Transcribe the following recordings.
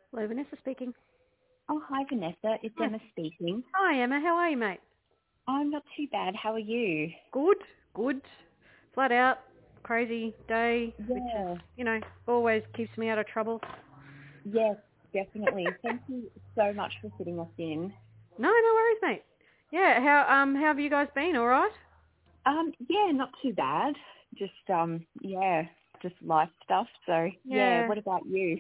Hello, Vanessa speaking. Oh, hi, Vanessa. It's Hi. Emma speaking. Hi, Emma. How are you, mate? I'm not too bad. How are you? Good, good. Flat out, crazy day, which is, Yeah. always keeps me out of trouble. Yes, definitely. Thank you so much for fitting us in. No worries, mate. Yeah, how have you guys been? All right? Yeah, not too bad. Just life stuff. So, yeah, Yeah. what about you?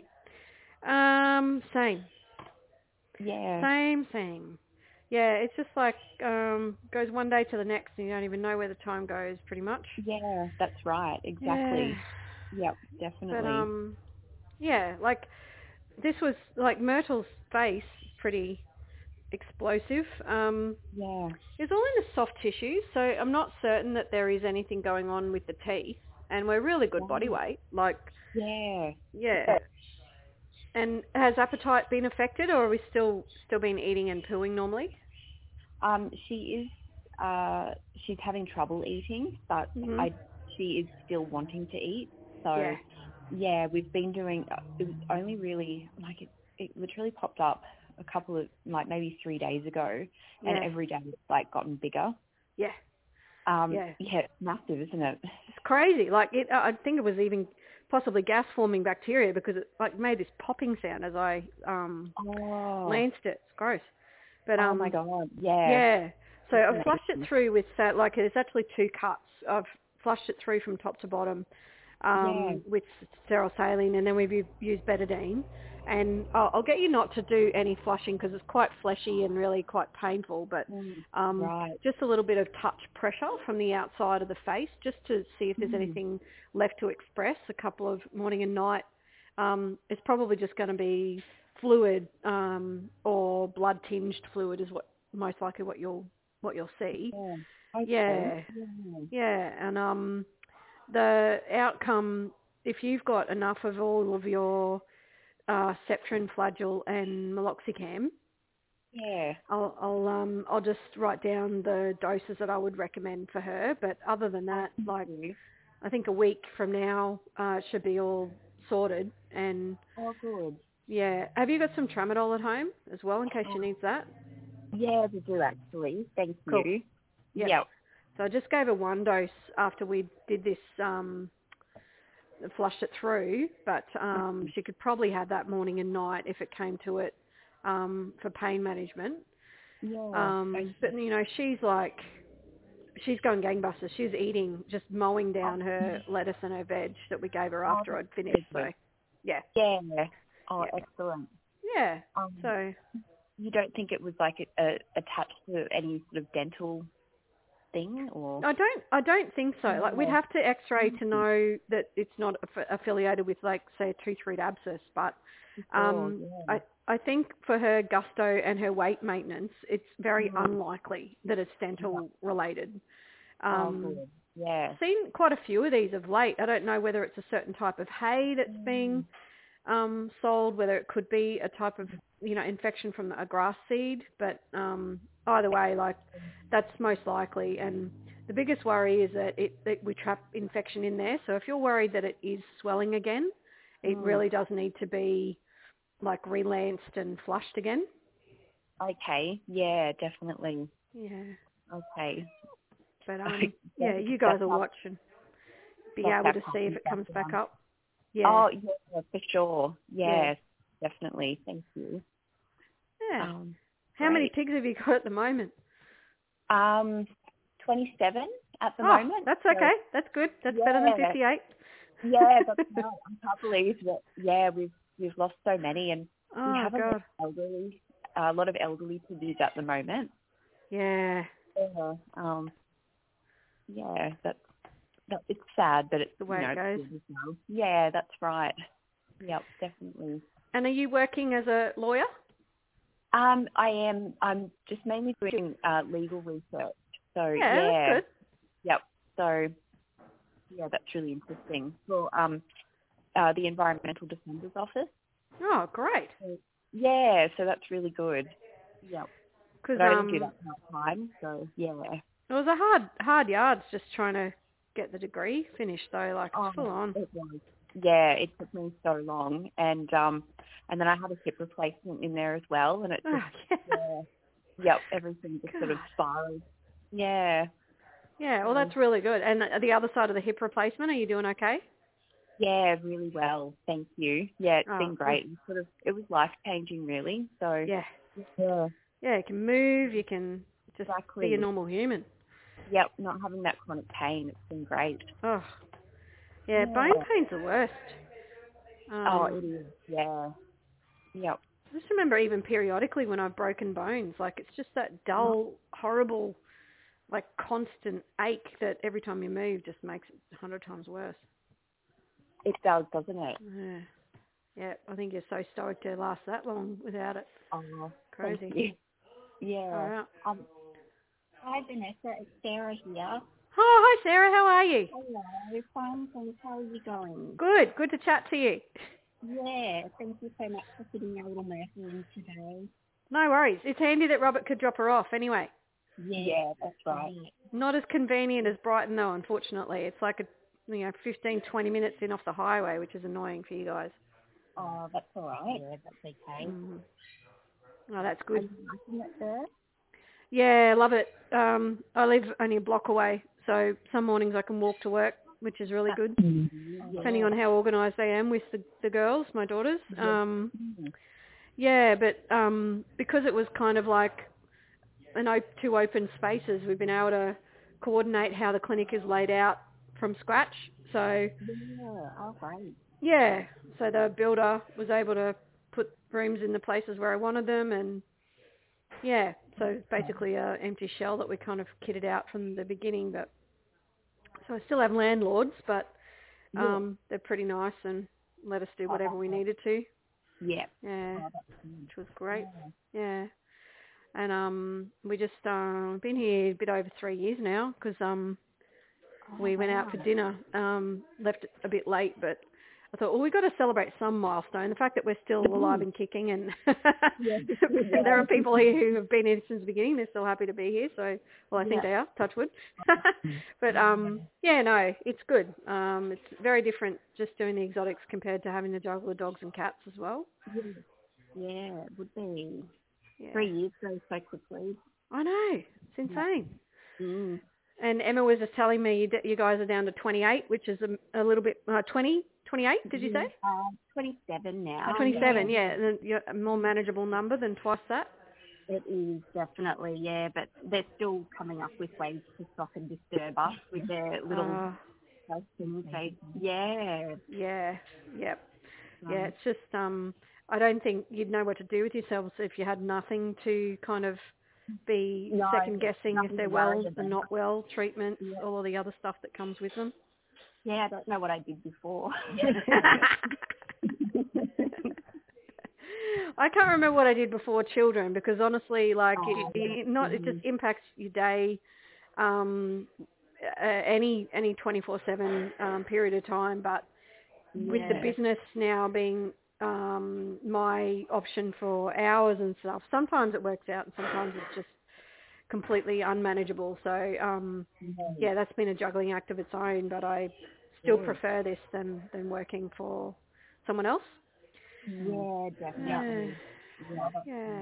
Same, Yeah. same. Yeah, it's just like goes one day to the next, and you don't even know where the time goes, pretty much. Yeah, that's right. Yeah. Exactly. Yep, But definitely. yeah, like this was like Myrtle's face, pretty explosive. Yeah. It's all in the soft tissue, so I'm not certain that there is anything going on with the teeth. And we're really good body Right. weight. Like, Yeah. yeah. And has appetite been affected, or are we still been eating and pooing normally? She is, she's having trouble eating, but Mhm. she is still wanting to eat. So, Yeah. yeah, we've been doing, it was only really, it literally popped up a couple of, like maybe 3 days ago, and Yeah. every day it's like gotten bigger. Yeah. Yeah. Yeah, it's massive, isn't it? It's crazy. Like it, I think it was even possibly gas-forming bacteria because it like made this popping sound as I Oh, lanced it. It's gross. But oh my God, yeah, yeah. So that's I've flushed it amazing. through with like there's actually two cuts. I've flushed it through from top to bottom Yeah, with sterile saline, and then we've used betadine. And I'll get you not to do any flushing because it's quite fleshy and really quite painful, but mm, um, right. just a little bit of touch pressure from the outside of the face just to see if there's Mm, anything left to express a couple of morning and night. It's probably just going to be fluid or blood tinged fluid is what most likely what you'll see. yeah, okay, Yeah, yeah. yeah, and the outcome if you've got enough of all of your Septrin, Flagyl, and Meloxicam, Yeah. I'll just write down the doses that I would recommend for her. But other than Oh, that, thank like you. I think a week from now should be all sorted and. Oh, good. Yeah. Have you got some tramadol at home as well in case she Oh, needs that? yeah, we do actually. Thank Cool. you. Yep. Yep. So I just gave her one dose after we did this, flushed it through, but she could probably have that morning and night if it came to it for pain management. Yeah. But, she's going gangbusters. She's eating, just mowing Oh, down her lettuce and her veg that we gave her oh, after that's I'd finished. so So, good. yeah. Yeah. Oh, Yeah. excellent. Yeah. Um, So you don't think it was like attached to any sort of dental thing or? I don't think so. Like we'd Yeah. have to X-ray to know that it's not affiliated with, like, say, a tooth root abscess. But Sure. um, Yeah. I think for her gusto and her weight maintenance, it's very Mm. unlikely that it's Yeah. dental related. Oh, Um, good. Yeah. seen quite a few of these of late. I don't know whether it's a certain type of hay that's Mm. being sold, whether it could be a type of infection from a grass seed, but either way, like that's most likely. And the biggest worry is that we trap infection in there. So if you're worried that it is swelling again, it Mm. really does need to be like relanced and flushed again. Okay. Yeah, definitely. Yeah, Okay. but yeah, you That's guys will how watch and be that's able how to see if companies it back comes back down. up. Yeah, Oh, yeah, for sure. yeah, Yes, definitely. Thank you. yeah. How many Great. pigs have you got at the moment? Um, 27 at the Oh, moment. that's So okay. That's good. That's better than yeah, 58. yeah, that's right. I can't believe that. Yeah, we've lost so many, and we Oh, have God. a lot of elderly to lose at the moment. Yeah, Yeah. Yeah, it's sad, but it's the way it it's goes. good as well. Yeah, that's right. Yep, definitely. And are you working as a lawyer? I am. I'm just mainly doing legal research. So Yeah, that's yeah, good. yep. So yeah, that's really interesting. For the Environmental Defender's Office. Oh, great. So, yeah, so that's really good. Yep. Because But I only do that part time. So yeah. it was a hard yards just trying to get the degree finished, though. Like, it's Oh, full on. it was. yeah, it took me so long, and then I had a hip replacement in there as well, and it Oh, just yep, everything just sort of God. spiraled. Yeah. Yeah, well, that's really good. And the other side of the hip replacement, are you doing okay? Yeah, really well. Thank you. Yeah, it's Oh, been great. It was life changing, really. So yeah. yeah, Yeah, you can move, you can just be a exactly. normal human. Yep, not having that chronic pain. It's been great. Oh, yeah, Yeah. bone pain's the worst. Oh, it is. Yeah. Yep. I just remember even periodically when I've broken bones, like it's just that dull, horrible, like constant ache that every time you move just makes it 100 times worse. It does, doesn't it? Yeah. Yeah, I think you're so stoked to last that long without it. Oh, Crazy. thank you. Yeah. All right. Hi, Vanessa. It's Sarah here. Oh, hi Sarah, how are you? Hello. Fine, thanks. How are you going? Good, good to chat to you. Yeah, thank you so much for fitting our little Murphy in today. No worries. It's handy that Robert could drop her off anyway. Yeah, that's right. Not as convenient as Brighton though, unfortunately. It's like 15, 20 minutes in off the highway, which is annoying for you guys. Oh, that's all right. Yeah, that's okay. Mm. Oh, that's Are good. you liking it there? Yeah, I love it. I live only a block away, so some mornings I can walk to work, which is really good, depending on how organised I am with the girls, my daughters. Yeah, but because it was kind of like two open spaces, we've been able to coordinate how the clinic is laid out from scratch. So Yeah, oh, great. yeah, so the builder was able to put rooms in the places where I wanted them, and yeah, so it's basically an empty shell that we kind of kitted out from the beginning. But so I still have landlords, but they're pretty nice and let us do whatever we needed to. Yeah. Yeah, Oh, that's good. which was great. Yeah. And we just been here a bit over 3 years now because we went out for dinner, left it a bit late, but I thought, well, we've got to celebrate some milestone. The fact that we're still alive and kicking, and there are people here who have been here since the beginning. They're still happy to be here, so well, I think they are. Touch wood. But yeah, no, it's good. It's very different just doing the exotics compared to having to juggle the dogs and cats as well. Yeah, it would be. Yeah. 3 years goes so quickly. I know, it's insane. Mm. And Emma was just telling me you guys are down to 28, which is a little bit 28. Did you say? 27 now. 27, yeah. And you're a more manageable number than twice that. It is definitely, yeah, but they're still coming up with ways to stop and disturb us with their little things. Yeah. Yeah, yep. Yeah, it's just I don't think you'd know what to do with yourselves if you had nothing to kind of be second guessing if they're well and not well, treatments, all of the other stuff that comes with them. Yeah, I don't know what I did before. I can't remember what I did before children because honestly, like it just impacts your day, any 24/7 period of time. But with the business now being my option for hours and stuff, sometimes it works out and sometimes it's just completely unmanageable. So yeah, that's been a juggling act of its own. But I still prefer this than working for someone else. Yeah, definitely. Yeah.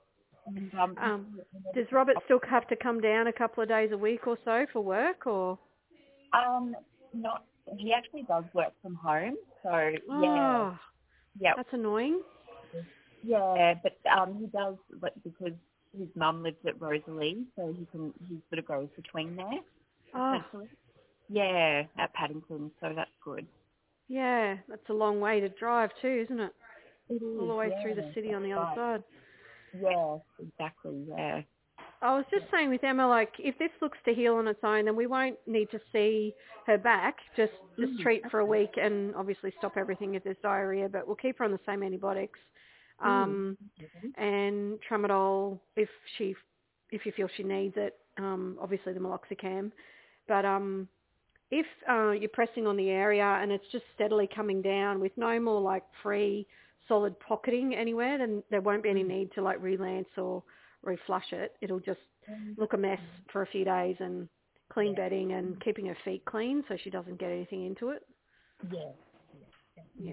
Does Robert still have to come down a couple of days a week or so for work, or? Not. He actually does work from home, so That's annoying. Yeah, but he does because his mum lives at Rosalie, so he sort of goes between there. Essentially. Yeah, at Paddington, so that's good. Yeah, that's a long way to drive too, isn't it? It is, all the way through the city on the other side. Yeah, exactly, yeah. I was just saying with Emma, like, if this looks to heal on its own, then we won't need to see her back. Just treat for a week and obviously stop everything if there's diarrhea, but we'll keep her on the same antibiotics. And tramadol if you feel she needs it, obviously the meloxicam. But if you're pressing on the area and it's just steadily coming down with no more like free solid pocketing anywhere, then there won't be any need to like relance or reflush it. It'll just look a mess for a few days, and clean bedding and keeping her feet clean so she doesn't get anything into it. Yeah. Yeah.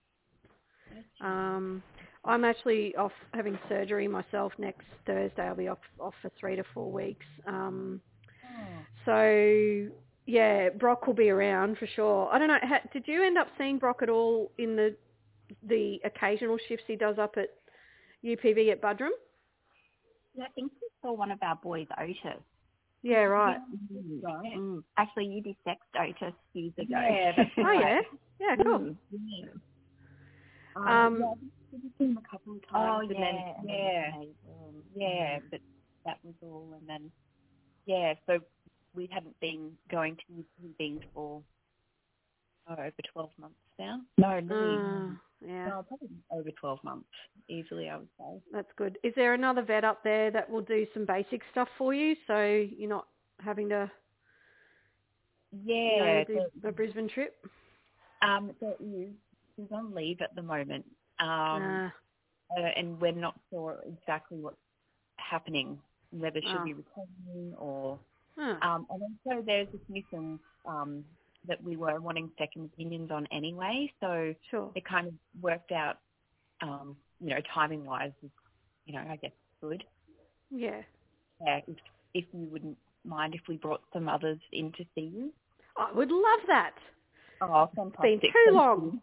I'm actually off having surgery myself next Thursday. I'll be off for 3 to 4 weeks. So, yeah, Brock will be around for sure. I don't know, did you end up seeing Brock at all in the occasional shifts he does up at UPV at Budrum? Yeah, I think we saw one of our boys, Otis. Yeah, right. Right. Actually, you dissected Otis years ago. Yeah, that's Oh, right. yeah, cool. We've seen him a couple of times. Oh, yeah, but that was all. And then, so we hadn't been going to UPV for over 12 months now. No, probably over 12 months, easily, I would say. That's good. Is there another vet up there that will do some basic stuff for you, so you're not having to do the Brisbane trip? There is. She's on leave at the moment, and we're not sure exactly what's happening, whether she'll be returning or... And also there's a few things that we were wanting second opinions on anyway, so it kind of worked out, timing-wise, I guess good. Yeah. If you wouldn't mind if we brought some others in to see you. I would love that. Oh, fantastic. It's been too long.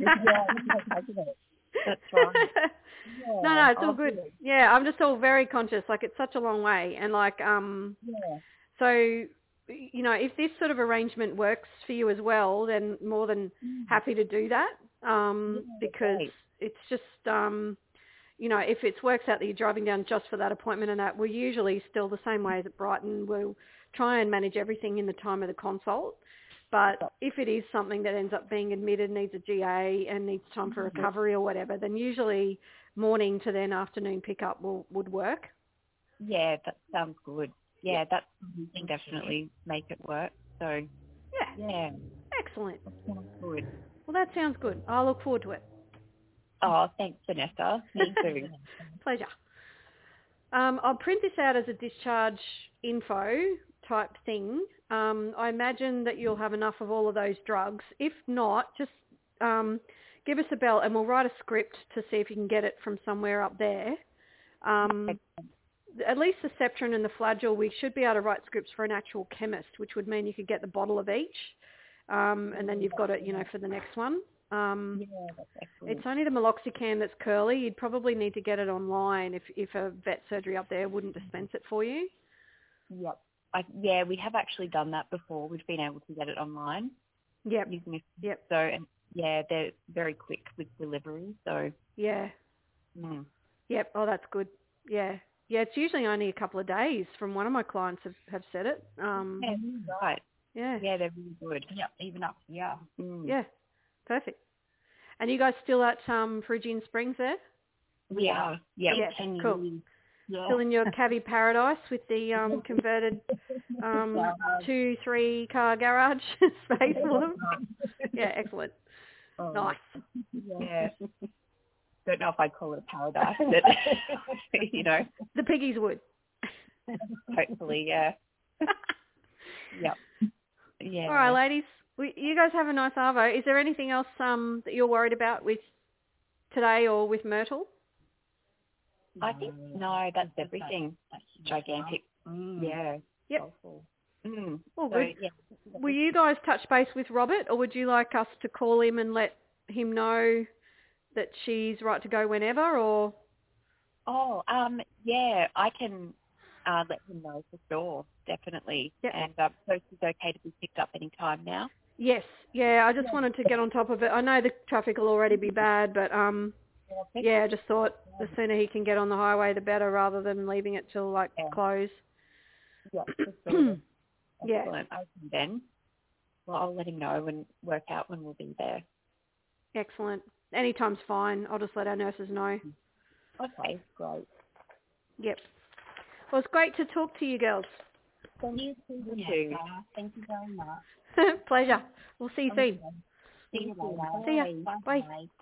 That's right. Yeah, no, it's all good. Yeah, I'm just all very conscious. Like, it's such a long way. And, so, if this sort of arrangement works for you as well, then more than happy to do that. Because it's just, if it works out that you're driving down just for that appointment and that, we're usually still the same way as at Brighton. We'll try and manage everything in the time of the consult. But if it is something that ends up being admitted, needs a GA and needs time for recovery or whatever, then usually morning to then afternoon pickup would work. Yeah, that sounds good. Yeah, that can definitely make it work. So, yeah. Excellent. That sounds good. Well, that sounds good. I'll look forward to it. Oh, thanks, Vanessa. Me too. Pleasure. I'll print this out as a discharge info type thing. I imagine that you'll have enough of all of those drugs. If not, just give us a bell and we'll write a script to see if you can get it from somewhere up there. At least the Septrin and the Flagyl, we should be able to write scripts for an actual chemist, which would mean you could get the bottle of each. And then you've got it, for the next one. That's excellent. It's only the meloxicam that's curly. You'd probably need to get it online if a vet surgery up there wouldn't dispense it for you. Yep. We have actually done that before. We've been able to get it online. Yep. Using Yep. So, and they're very quick with delivery. So. Yeah. Yep. Oh, that's good. Yeah. Yeah, it's usually only a couple of days from one of my clients have said it. Right. Yeah. Yeah, they're really good. Yep, even up here. Yeah. Perfect. And you guys still at Phrygian Springs there? We are. Yep. Yeah. Cool. Yeah. Still in your Cavi paradise with the converted 2-3 car garage space for them? Yeah, excellent. Nice. Yeah. Don't know if I'd call it paradise, but, The piggies would. Hopefully, yeah. Yep. Yeah. All right, ladies. You guys have a nice arvo. Is there anything else that you're worried about with today or with Myrtle? I think, no, that's everything. That's gigantic. Yeah. Yep. All So, good. Will you guys touch base with Robert, or would you like us to call him and let him know that she's right to go whenever, or? Oh, I can let him know for sure, definitely. Yep. And so she's okay to be picked up any time now? Yes. Yeah, I just wanted to get on top of it. I know the traffic will already be bad, but I just thought the sooner he can get on the highway, the better, rather than leaving it till close. Yeah, for sure. Yeah. Excellent. Okay, then. Well, I'll let him know and work out when we'll be there. Excellent. Anytime's fine. I'll just let our nurses know. Okay, great. Yep. Well, it's great to talk to you girls. Thank you too. Thank you very much. Pleasure. We'll see you soon. See you later. See ya. Bye. Bye.